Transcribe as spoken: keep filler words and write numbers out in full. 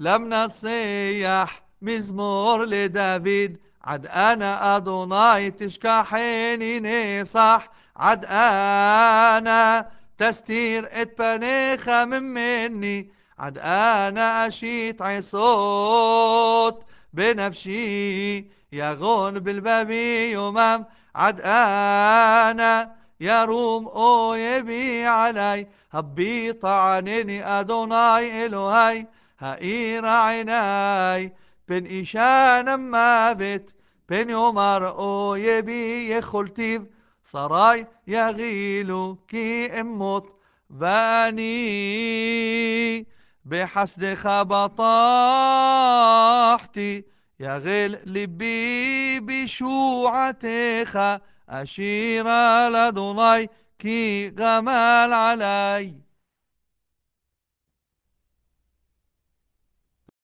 لم نصيح مزمور لداود، عد أنا أدوناي تشكحيني نصح، عد أنا تستير ات بنيخة من مني، عد أنا أشيت عصوت بنفسي يغون بالبابي يمام، عد أنا يروم أويبي علي، هبي طعنني أدوناي إلهي، هائر عيناي بن إيشان مابت، بن يمر أويبي يخلتيف، صراي يغيلو كي اموت باني، بحسد خبطاحتي يغل لبي بشوعتك، أشير لدناي كي غمال علي.